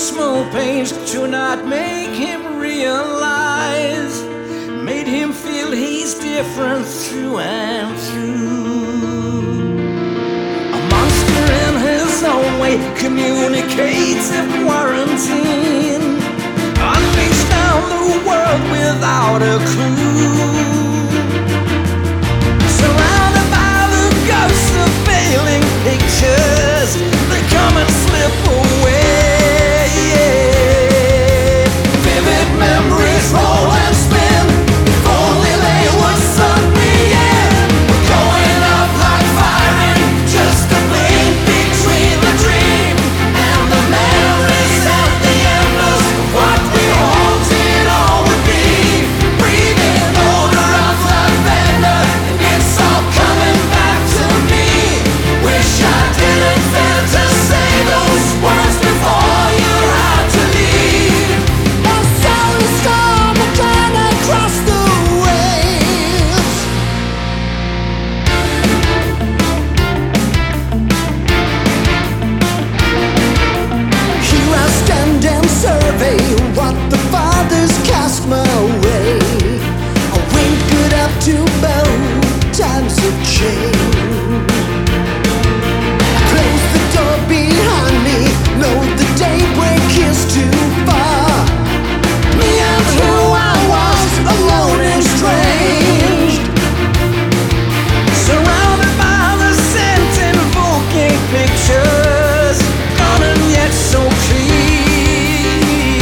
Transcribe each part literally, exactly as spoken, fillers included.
small pains to not make him realize, made him feel he's different through and through. A monster in his own way communicates in quarantine, unleashed down the world without a clue. Surrounded by the ghosts of failing pictures, they come and slip away. Vivid memories roll and spin. If only they would suck me in. We're going up like firing, just a blink between the dream and the memories at the endless of what we hoped it all would be. Breathing odor of lavender, and it's all coming back to me. Wish I didn't fail to say those words before you had to leave. I saw the storm trying to cross the waves. Here I stand and survey what the fathers cast my way. I wink good up to both times of change. Close the door behind me, know the daybreak is too far. Me and who I was, alone and strange. Surrounded by the scent invoking pictures, gone and yet so clean.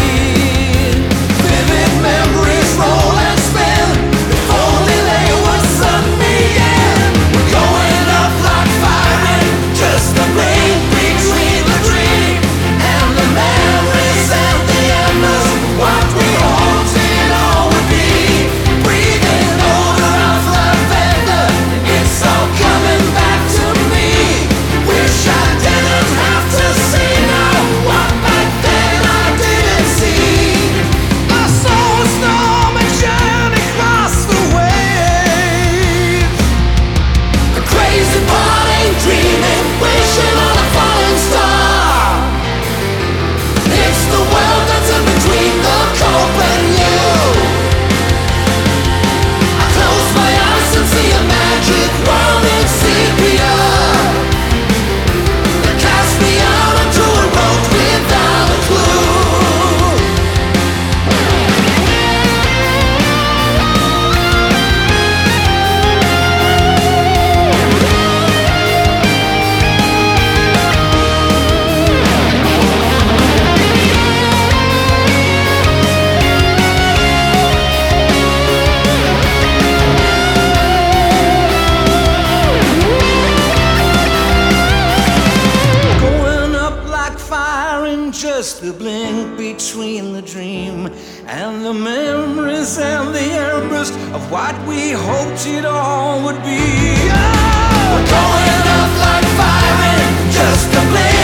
Vivid memories roll and spin. If only they would suck me in. We're going up like firing, just a blink between the dream and the memories and the embers. What we hoped it all would be. Breathing odor of lavender, it's all coming back to me. Wish I didn't have to see now what back then I didn't see. I saw a storm and journey across the waves. A crazy parting, dreaming, wishing on a falling star. It's the world that's in between the cope and you. I close my eyes and see a magic world in sepia. They cast me out onto a road without a clue. Going up like fire in just a blink between the dream and the memories and the embers of what we hoped it all would be. Oh! We're going up like fire in just a blink